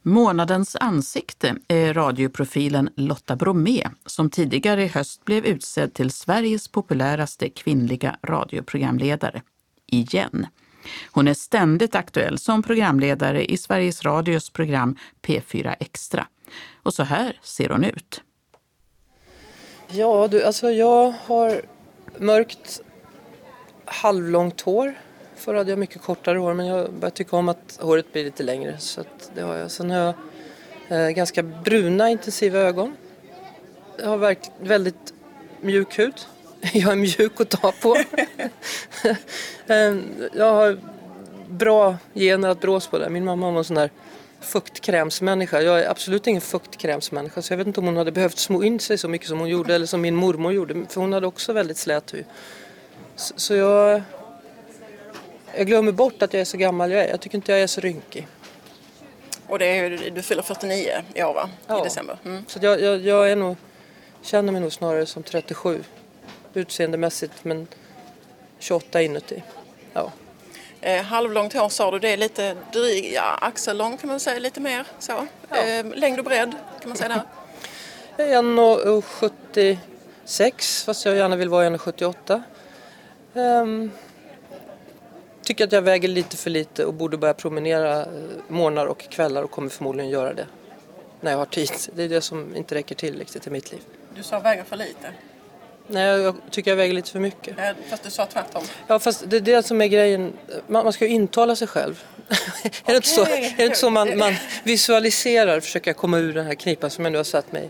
Månadens ansikte är radioprofilen Lotta Bromé som tidigare i höst blev utsedd till Sveriges populäraste kvinnliga radioprogramledare. Igen. Hon är ständigt aktuell som programledare i Sveriges Radios program P4 Extra. Och så här ser hon ut. Ja, jag har mörkt halvlångt hår. Förr hade jag mycket kortare hår, men jag börjar tycka om att håret blir lite längre. Så att det har jag. Sen har jag ganska bruna, intensiva ögon. Jag har väldigt mjuk hud. Jag är mjuk att ta på. Jag har bra gener att brås på det. Min mamma var en sån där fuktkrämsmänniska. Jag är absolut ingen fuktkrämsmänniska. Så jag vet inte om hon hade behövt små in sig så mycket som hon gjorde. Eller som min mormor gjorde. För hon hade också väldigt slät hud. Så jag glömmer bort att jag är så gammal jag är. Jag tycker inte jag är så rynkig. Och du fyller 49 i år, va? I december. Mm. Så jag känner mig nog snarare som 37. Utseendemässigt, men 28 inuti. Ja. Halvlångt hår sa du, det är lite axellång kan man säga, lite mer så. Ja. Längd och bredd kan man säga där. Jag är 1,76 fast jag gärna vill vara 1,78. Tycker att jag väger lite för lite och borde börja promenera morgnar och kvällar och kommer förmodligen göra det när jag har tid. Det är det som inte räcker till riktigt i mitt liv. Du sa väger för lite? Nej, jag tycker jag väger lite för mycket. Fast du sa tvärtom. Ja, fast det är det som är grejen. Man ska ju intala sig själv. Är det inte så man visualiserar, försöka komma ur den här knipan som jag nu har satt mig i?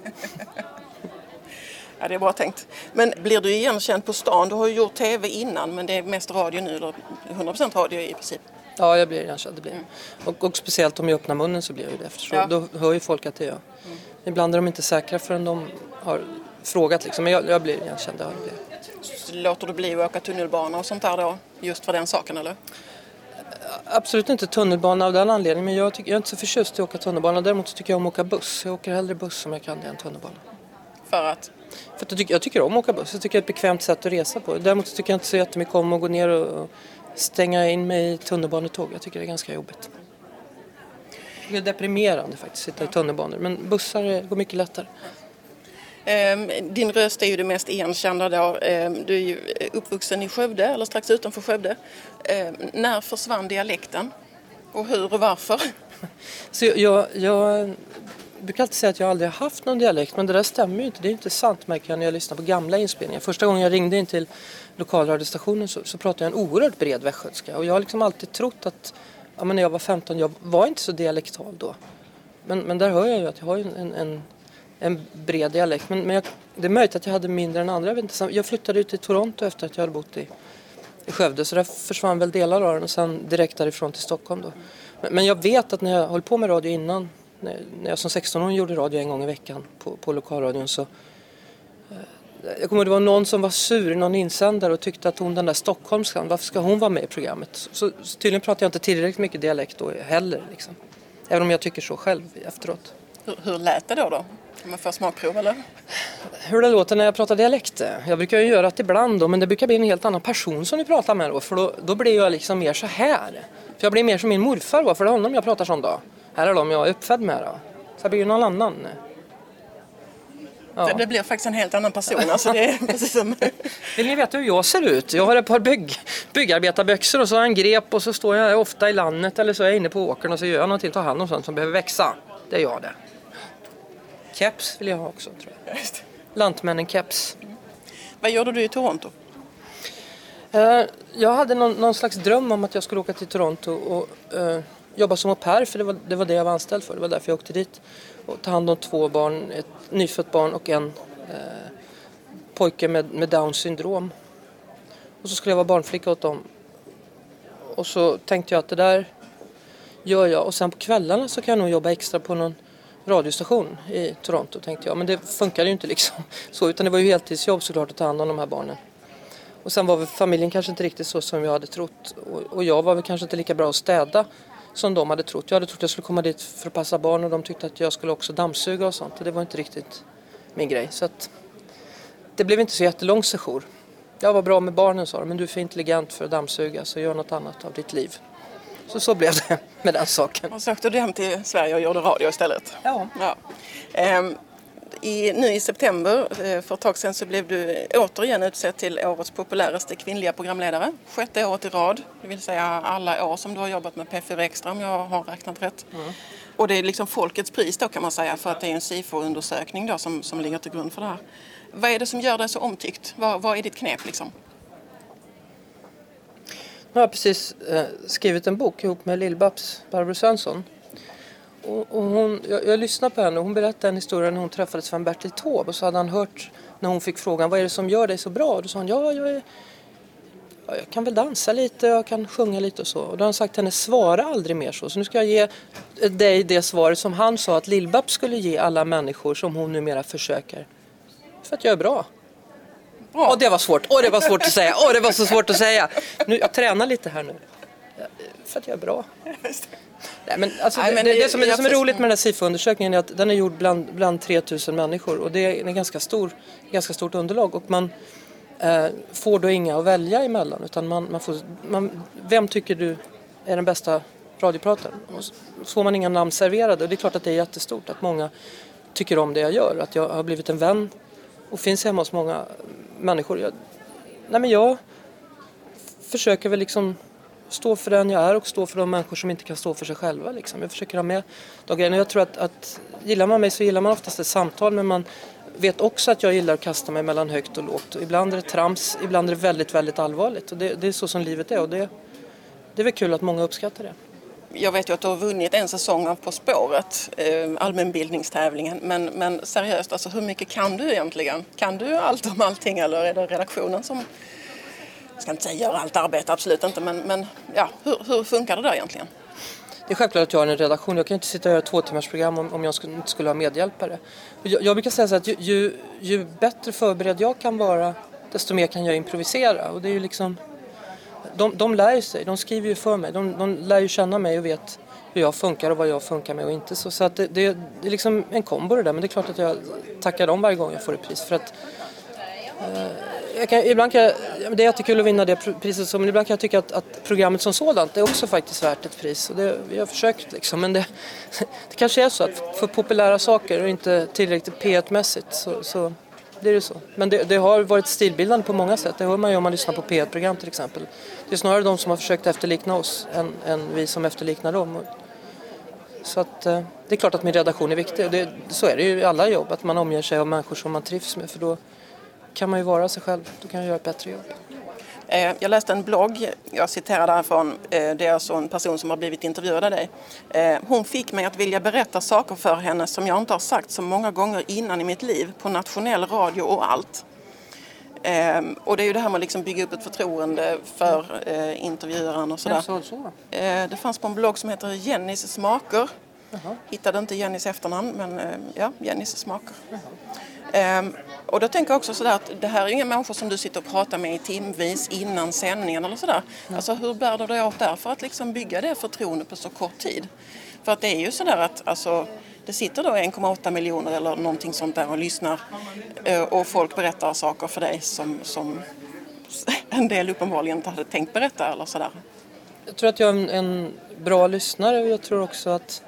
Ja, det är bra tänkt. Men blir du igenkänd på stan? Du har ju gjort tv innan, men det är mest radio nu, eller 100% radio i princip. Ja, jag blir igenkänd, det blir. Och speciellt om jag öppnar munnen så blir jag det. Eftersom då hör ju folk att det är jag. Ibland är de inte säkra förrän de har frågat liksom. Men jag blir igenkänd, det blir. Så låter du bli att åka tunnelbana och sånt där då? Just för den saken, eller? Absolut inte tunnelbana av den anledningen. Men jag är inte så förtjust i att åka tunnelbana. Däremot så tycker jag om att åka buss. Jag åker hellre buss om jag kan det än tunnelbana. För att? För att jag tycker om att åka buss. Jag tycker det är ett bekvämt sätt att resa på. Däremot så tycker jag inte så jättemycket om att gå ner och stänga in mig i tunnelbanetåg. Jag tycker det är ganska jobbigt. Det är deprimerande faktiskt att sitta i tunnelbanor. Men bussar går mycket lättare. Din röst är ju det mest igenkända då. Du är ju uppvuxen i Skövde, eller strax utanför Skövde. När försvann dialekten? Och hur och varför? Så jag brukar alltid säga att jag aldrig har haft någon dialekt, men det där stämmer ju inte. Det är inte sant, märker jag när jag lyssnar på gamla inspelningar. Första gången jag ringde in till lokalradiostationen så pratade jag en oerhört bred västgötska. Och jag har liksom alltid trott att när jag var 15, jag var inte så dialektal då. Men där hör jag ju att jag har en bred dialekt. Men det är möjligt att jag hade mindre än andra. Jag flyttade ut till Toronto efter att jag hade bott i Skövde. Så där försvann väl delar av den och sen direkt därifrån till Stockholm då. Men jag vet att när jag höll på med radio innan, när jag som 16-åring gjorde radio en gång i veckan på lokalradion så jag kommer ihåg det var någon som var sur, någon insändare och tyckte att den där stockholmskan, varför ska hon vara med i programmet? Så tydligen pratar jag inte tillräckligt mycket dialekt då heller liksom. Även om jag tycker så själv efteråt. Hur lät det då? Kan man få smakprov eller? Hur det låter när jag pratar dialekt? Jag brukar ju göra det ibland då, men det brukar bli en helt annan person som ni pratar med då. För då blir jag liksom mer så här. För jag blir mer som min morfar då, för det är honom jag pratar sån då. Här är de jag är uppfödd med då. Så jag blir ju någon annan. Ja. Det blir faktiskt en helt annan person. Alltså det är precis som... Vill ni veta hur jag ser ut? Jag har ett par byggarbetarbyxor och så har jag en grep och så står jag ofta i landet eller så är jag inne på åkern och så gör jag någonting, tar hand om sånt som behöver växa. Det är jag det. Keps vill jag ha också, tror jag. Lantmännen keps. Vad gjorde du i Toronto? Jag hade någon slags dröm om att jag skulle åka till Toronto och jobba som au pair, för det var det jag var anställd för. Det var därför jag åkte dit. Och ta hand om 2 barn, ett nyfött barn och en pojke med Downs syndrom. Och så skulle jag vara barnflicka åt dem. Och så tänkte jag att det där gör jag. Och sen på kvällarna så kan jag nog jobba extra på någon radiostation i Toronto, tänkte jag. Men det funkade ju inte liksom så, utan det var ju heltidsjobb såklart att ta hand om de här barnen. Och sen var väl familjen kanske inte riktigt så som jag hade trott. Och jag var väl kanske inte lika bra att städa som de hade trott. Jag hade trott att jag skulle komma dit för att passa barn och de tyckte att jag skulle också dammsuga och sånt. Och det var inte riktigt min grej. Så att det blev inte så jättelång sejour. Jag var bra med barnen, sa de, men du är för intelligent för att dammsuga så gör något annat av ditt liv. Så blev det med den saken. Och så åkte du hem till Sverige och gjorde radio istället. Ja. Nu i september, för ett tag sedan, så blev du återigen utsedd till årets populäraste kvinnliga programledare. 6:e året i rad, det vill säga alla år som du har jobbat med P4 Extra, om jag har räknat rätt. Och det är liksom folkets pris då, kan man säga, för att det är en SIFO-undersökning då som ligger till grund för det här. Vad är det som gör dig så omtyckt? Vad är ditt knep liksom? Jag har precis skrivit en bok ihop med Lill-Babs, Barbro Svensson. Och jag lyssnade på henne och hon berättade en historia när hon träffade Sven-Bertil Taube. Och så hade han hört när hon fick frågan, vad är det som gör dig så bra? Och då sa han, jag kan väl dansa lite, jag kan sjunga lite och så. Och då har han sagt till henne, svara aldrig mer så. Så nu ska jag ge dig det svaret som han sa att Lill-Babs skulle ge alla människor som hon numera försöker. För att jag är bra. Åh, det var svårt. Det var svårt att säga. Det var så svårt att säga. Nu, jag tränar lite här nu. För att jag är bra. Nej, men alltså, det som är roligt med den här SIFO-undersökningen är att den är gjord bland 3000 människor. Och det är en ganska stort underlag. Och man får då inga att välja emellan. Utan vem tycker du är den bästa radioprataren? Och så får man inga namn serverade. Och det är klart att det är jättestort att många tycker om det jag gör. Att jag har blivit en vän och finns hemma hos många människor. Jag försöker väl liksom stå för den jag är och stå för de människor som inte kan stå för sig själva. Liksom. Jag försöker ha med de grejerna. Jag tror att gillar man mig så gillar man oftast ett samtal, men man vet också att jag gillar att kasta mig mellan högt och lågt. Och ibland är det trams, ibland är det väldigt, väldigt allvarligt. Och det är så som livet är och det är väl kul att många uppskattar det. Jag vet ju att du har vunnit en säsong av På spåret, allmänbildningstävlingen. Men seriöst, alltså, hur mycket kan du egentligen? Kan du allt om allting eller är det redaktionen som, jag ska inte säga gör allt arbete, absolut inte. Men ja, hur funkar det där egentligen? Det är självklart att jag har en redaktion. Jag kan inte sitta och göra 2-timmarsprogram om jag inte skulle ha medhjälpare. Jag brukar säga så att ju bättre förberedd jag kan vara, desto mer kan jag improvisera. Och det är ju liksom... De lär sig, de skriver ju för mig. De lär ju känna mig och vet hur jag funkar och vad jag funkar med och inte. Så att det är liksom en kombo det där. Men det är klart att jag tackar dem varje gång jag får ett pris. För att ibland kan det är jättekul att vinna det priset. Men ibland kan jag tycka att programmet som sådant är också faktiskt värt ett pris. Och vi har försökt liksom. Men det kanske är så att för populära saker och inte tillräckligt P1-mässigt så det är det så. Men det har varit stilbildande på många sätt. Det hör man ju om man lyssnar på P1-program till exempel. Det är snarare de som har försökt efterlikna oss än vi som efterliknar dem. Så att det är klart att min redaktion är viktig. Och så är det ju i alla jobb. Att man omger sig av människor som man trivs med. För då kan man ju vara sig själv. Då kan man göra ett bättre jobb. Jag läste en blogg, jag citerar därifrån, det är alltså en person som har blivit intervjuad av dig. Hon fick mig att vilja berätta saker för henne som jag inte har sagt så många gånger innan i mitt liv, på nationell radio och allt. Och det är ju det här med att liksom bygga upp ett förtroende för intervjuaren och sådär. Så. Det fanns på en blogg som heter Jennys smaker. Jaha. Hittade inte Jennys efternamn, men ja, Jennys smaker. Och då tänker jag också sådär att det här är inga människor som du sitter och pratar med i timvis innan sändningen eller sådär. Alltså hur bär du dig åt där för att liksom bygga det förtroende på så kort tid? För att det är ju sådär att alltså, det sitter då 1,8 miljoner eller någonting sånt där och lyssnar och folk berättar saker för dig som en del uppenbarligen inte hade tänkt berätta eller sådär. Jag tror att jag är en bra lyssnare och jag tror också att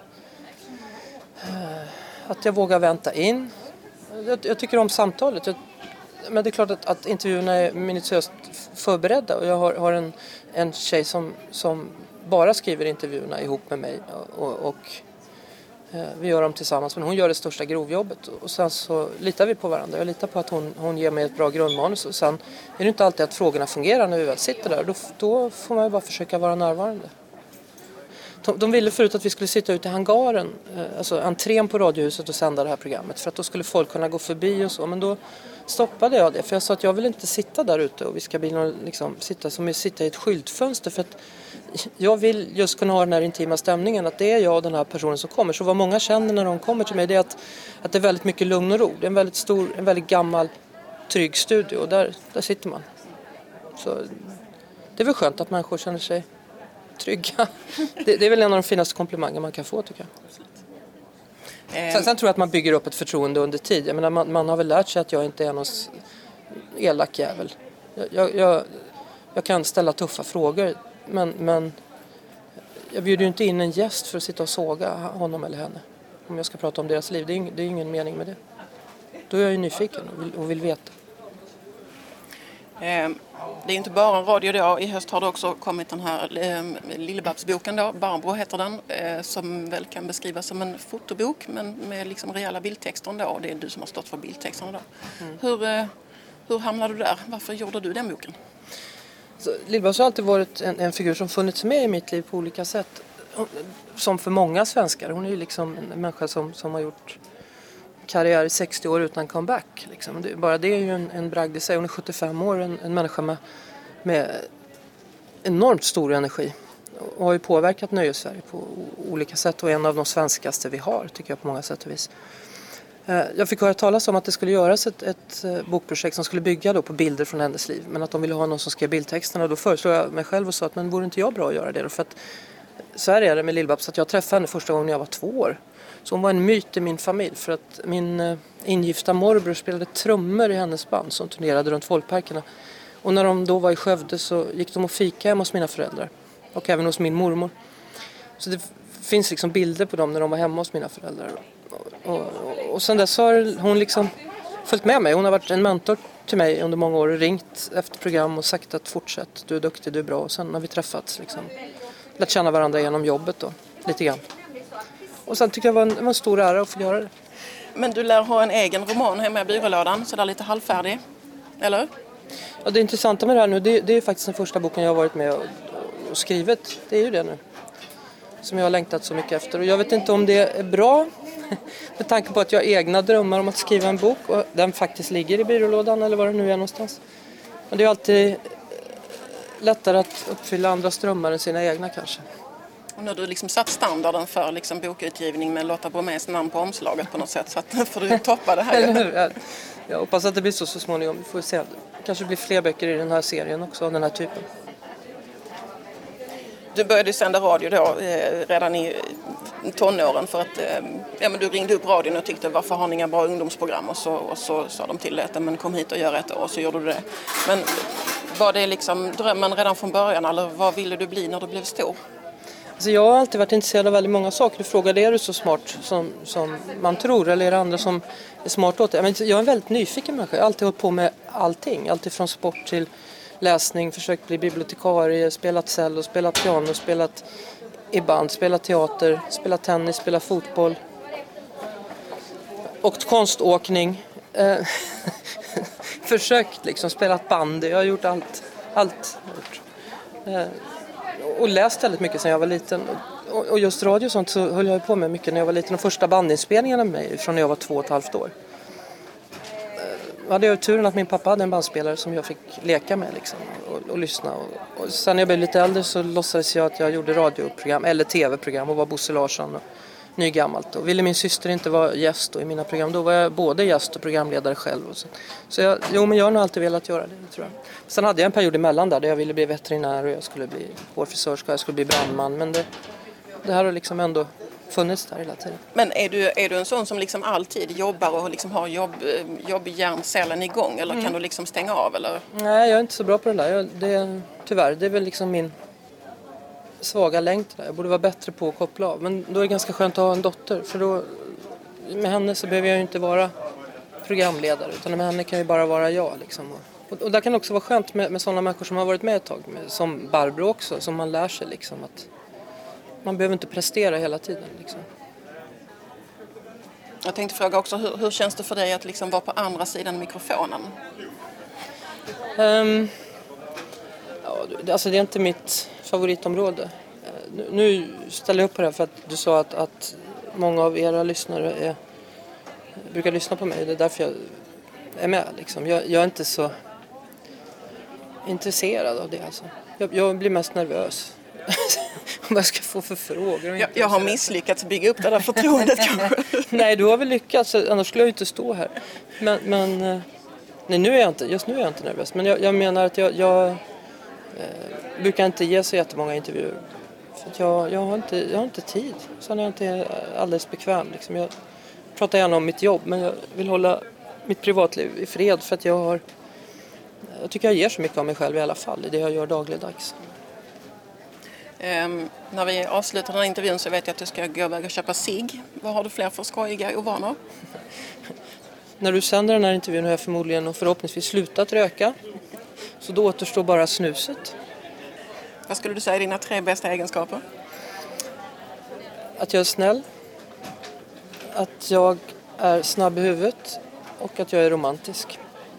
jag vågar vänta in. Jag tycker om samtalet. Men det är klart att intervjuerna är minutiöst förberedda. Och jag har en tjej som bara skriver intervjuerna ihop med mig. Och vi gör dem tillsammans. Men hon gör det största grovjobbet. Och sen så litar vi på varandra. Jag litar på att hon ger mig ett bra grundmanus. Och sen är det inte alltid att frågorna fungerar när vi väl sitter där. Då får man ju bara försöka vara närvarande. De ville förut att vi skulle sitta ute i hangaren, alltså entrén på Radiohuset och sända det här programmet. För att då skulle folk kunna gå förbi och så. Men då stoppade jag det. För jag sa att jag vill inte sitta där ute och vi ska liksom sitta i ett skyltfönster. För att jag vill just kunna ha den här intima stämningen. Att det är jag och den här personen som kommer. Så vad många känner när de kommer till mig, det är att det är väldigt mycket lugn och ro. Det är en väldigt gammal, trygg studio. Och där sitter man. Så det är väl skönt att människor känner sig trygga. Det är väl en av de finaste komplimanger man kan få, tycker jag. Sen tror jag att man bygger upp ett förtroende under tid. Jag menar, man har väl lärt sig att jag inte är någon elak jävel. Jag kan ställa tuffa frågor, men jag bjuder ju inte in en gäst för att sitta och såga honom eller henne. Om jag ska prata om deras liv. Det är ingen mening med det. Då är jag ju nyfiken och vill veta. Det är inte bara radio då. I höst har det också kommit den här Lill-Babs-boken då. Barbro heter den. Som väl kan beskrivas som en fotobok. Men med liksom rejäla bildtexter då. Och det är du som har stått för bildtexterna då. Hur hamnade du där? Varför gjorde du den boken? Lill-Babs har alltid varit en figur som funnits med i mitt liv på olika sätt. Som för många svenskar. Hon är ju liksom en människa som har gjort karriär i 60 år utan comeback. Liksom. Bara det är ju en bragd i sig. Hon är 75 år, en människa med enormt stor energi. Och har ju påverkat Nöjes-Sverige på olika sätt. Och en av de svenskaste vi har, tycker jag, på många sätt och vis. Jag fick höra talas om att det skulle göras ett bokprojekt som skulle bygga då på bilder från hennes liv. Men att de ville ha någon som skrev bildtexterna. Och då föreslog jag mig själv och sa att men vore inte jag bra att göra det då? För att så här är det med Lill-Babs, att jag träffade henne första gången när jag var 2 år. Så hon var en myt i min familj, för att min ingifta morbror spelade trummor i hennes band som turnerade runt folkparkerna. Och när de då var i Skövde så gick de och fika hemma hos mina föräldrar. Och även hos min mormor. Så det finns liksom bilder på dem när de var hemma hos mina föräldrar. Och sen dess har hon liksom följt med mig. Hon har varit en mentor till mig under många år och ringt efter program och sagt att fortsätt, du är duktig, du är bra. Och sen har vi träffats liksom. Lärt känna varandra genom jobbet då, lite grann. Och sen tycker jag det var en stor ära att få göra det. Men du lär ha en egen roman hemma i byrålådan, så där lite halvfärdig, eller? Ja, det intressanta med det här nu, det är faktiskt den första boken jag har varit med och skrivit. Det är ju det nu. Som jag har längtat så mycket efter. Och jag vet inte om det är bra, med tanke på att jag har egna drömmar om att skriva en bok. Och den faktiskt ligger i byrålådan, eller var det nu är någonstans. Men det är alltid lättare att uppfylla andras drömmar än sina egna kanske. Och nu har du liksom satt standarden för liksom bokutgivning med Lotta Bromés namn på omslaget på något sätt. Så att får du toppa det här. Jag hoppas att det blir så småningom. Vi får se. Det kanske blir fler böcker i den här serien också av den här typen. Du började sända radio då redan i tonåren för att men du ringde upp radion och tyckte varför har ni inga bra ungdomsprogram? Och så sa de till dig att men kom hit och gör ett år, och så gjorde du det. Men var det liksom drömmen redan från början, eller vad ville du bli när du blev stor? Alltså jag har alltid varit intresserad av väldigt många saker. Du frågade, är du så smart som man tror, eller är det andra som är smart åt det? Jag är en väldigt nyfiken människa. Jag har alltid hållit på med allting. Alltid från sport till läsning, försökt bli bibliotekarie, spelat cello, spelat piano, spelat i band, spelat teater, spelat tennis, spelat fotboll. Åkt konståkning. Försökt liksom, spelat bandy. Jag har gjort allt. Och läst väldigt mycket sedan jag var liten. Och just radio och sånt så höll jag på med mycket när jag var liten. De första bandinspelningarna med mig från när jag var 2,5 år. Jag hade ju turen att min pappa hade en bandspelare som jag fick leka med liksom, och lyssna. Och sen när jag blev lite äldre så låtsades jag att jag gjorde radioprogram eller tv-program och var Bosse Larsson och nygammalt. Och ville min syster inte vara gäst då i mina program, då var jag både gäst och programledare själv. Och så jag har nog alltid velat göra det, tror jag. Sen hade jag en period emellan där jag ville bli veterinär och jag skulle bli hårfrisörska, jag skulle bli brandman. Men det här har liksom ändå funnits där hela tiden. Men är du en sån som liksom alltid jobbar och liksom har jobbhjärncellen igång, eller kan du liksom stänga av? Eller? Nej, jag är inte så bra på den där. Tyvärr, det är väl liksom min svaga länk där. Jag borde vara bättre på att koppla av. Men då är det ganska skönt att ha en dotter. För då, med henne så behöver jag ju inte vara programledare. Utan med henne kan ju bara vara jag. Liksom. Och där kan det också vara skönt med sådana människor som har varit med ett tag. Som Barbro också. Som man lär sig liksom att man behöver inte prestera hela tiden. Liksom. Jag tänkte fråga också, hur känns det för dig att liksom vara på andra sidan mikrofonen? Alltså det är inte mitt favoritområde. Nu ställer jag upp på det här för att du sa att många av era lyssnare brukar lyssna på mig. Det är därför jag är med. Liksom. Jag är inte så intresserad av det. Alltså. Jag blir mest nervös. Vad jag ska få för frågor. Jag har misslyckats bygga upp det där förtroendet kanske. Nej, du har väl lyckats. Annars skulle jag inte stå här. Men nej, nu är jag inte nervös. Men jag menar att jag brukar inte ge så jättemånga intervjuer. För att jag har inte tid. Sen är jag inte alldeles bekväm. Liksom. Jag pratar gärna om mitt jobb, men jag vill hålla mitt privatliv i fred. För att jag tycker jag ger så mycket av mig själv i alla fall. I det jag gör dagligdags. När vi avslutar den här intervjun så vet jag att du ska gå iväg och köpa cigg. Vad har du fler för skojiga ovanor? När du sänder den här intervjun har jag förmodligen och förhoppningsvis slutat röka. Så då återstår bara snuset. Vad skulle du säga är dina 3 bästa egenskaper? Att jag är snäll, att jag är snabb i huvudet och att jag är romantisk.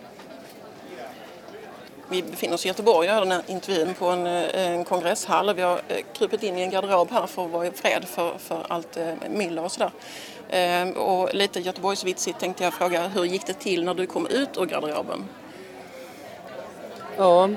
Vi befinner oss i Göteborg och gör den här intervjun på en kongresshall. Vi har krupit in i en garderob här för att vara i fred för allt myller och sådär. Och lite Göteborgsvitsigt tänkte jag fråga, hur gick det till när du kom ut ur garderoben? Ja,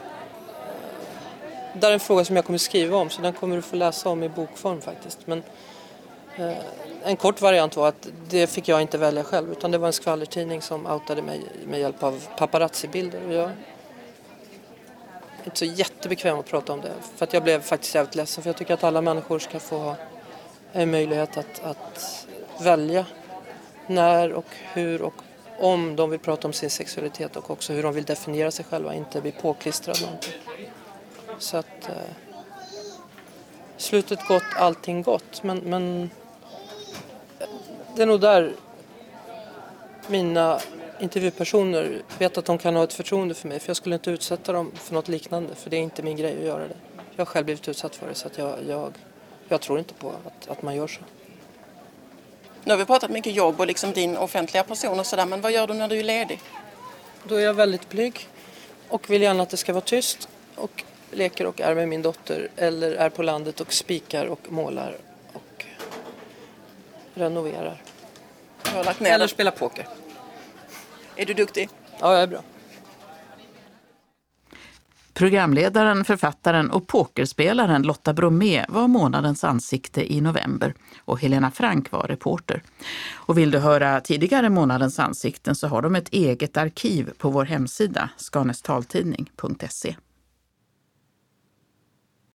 det är en fråga som jag kommer skriva om så den kommer du få läsa om i bokform faktiskt. Men en kort variant var att det fick jag inte välja själv utan det var en skvallertidning som outade mig med hjälp av paparazzi-bilder. Och jag är inte så jättebekväm att prata om det för att jag blev faktiskt jävligt ledsen för jag tycker att alla människor ska få ha en möjlighet att välja när och hur och om de vill prata om sin sexualitet och också hur de vill definiera sig själva, inte bli påklistrad någonting. Så att slutet gott, allting gott. Men det är nog där mina intervjupersoner vet att de kan ha ett förtroende för mig. För jag skulle inte utsätta dem för något liknande. För det är inte min grej att göra det. Jag har själv blivit utsatt för det så att jag tror inte på att man gör så. Nu har vi pratat mycket jobb och liksom din offentliga person och sådär. Men vad gör du när du är ledig? Då är jag väldigt blyg och vill gärna att det ska vara tyst. Och leker och är med min dotter eller är på landet och spikar och målar och renoverar. Jag har lagt ner Eller det. spelar poker. Är du duktig? Ja, jag är bra. Programledaren, författaren och pokerspelaren Lotta Bromé var månadens ansikte i november och Helena Frank var reporter. Och vill du höra tidigare månadens ansikten så har de ett eget arkiv på vår hemsida skanestaltidning.se.